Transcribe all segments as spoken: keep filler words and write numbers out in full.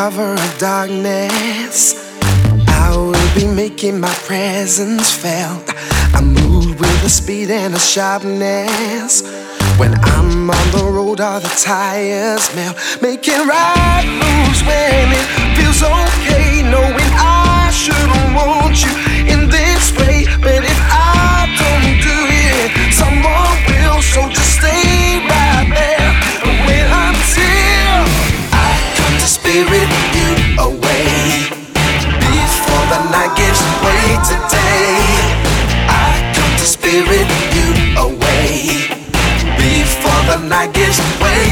cover of darkness, I will be making my presence felt. I move with a speed and a sharpness. When I'm on the road, all the tires melt. Making right moves when it feels okay. Knowing I shouldn't want you in this way, but if I don't do it, someone will. So just stay right there and wait until I come to spirit you away. Before the night gives way today, I come to spirit you away. Before the night gives way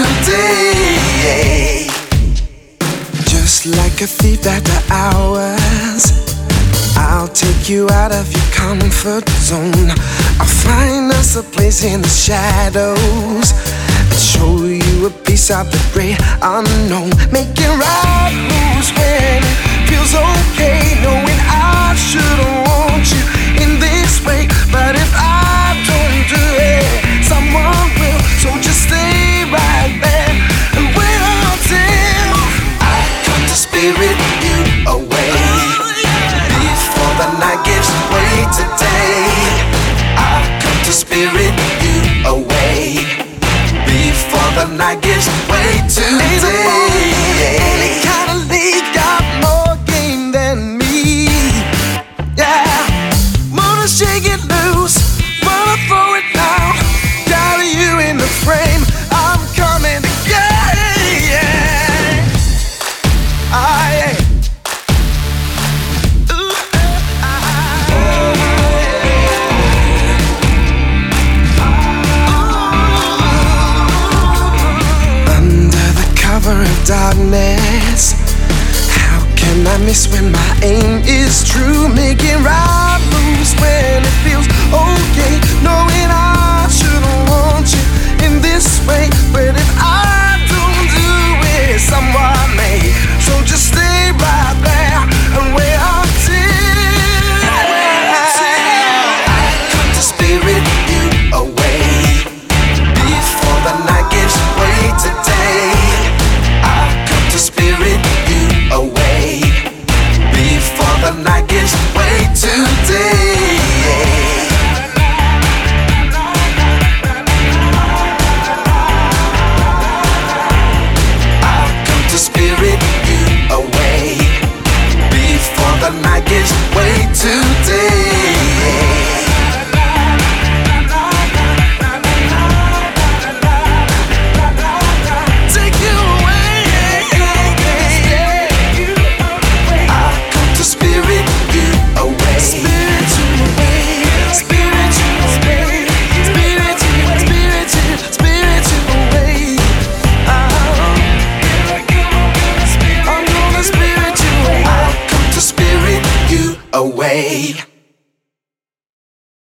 today. Just like a thief after hours, I'll take you out of your comfort zone. I'll find us a place in the shadows and show you a piece of the great unknown. Making right moves when it feels okay. Knowing I shouldn't want you in this way, but if I don't do it, someone will. So just stay right there and wait until I come to spirit you away. Before the night gives way today, I come to spirit you away. Before the night gives way today. Any kind of league got more game than me. Yeah, wanna shake it loose, wanna throw it down. Got you in the frame, I'm coming to get it. Yeah, I ain't. Of darkness, how can I miss when my aim is true? Making right moves when it feels okay. Knowing I shouldn't want you in this way, but if I don't do it, someone may. So just stay right there and wait until I come to spirit you away. Before the night gives way today, to spirit you away. Before the night gives way today. I'll come to spirit you away. Before the night gives way today. Away.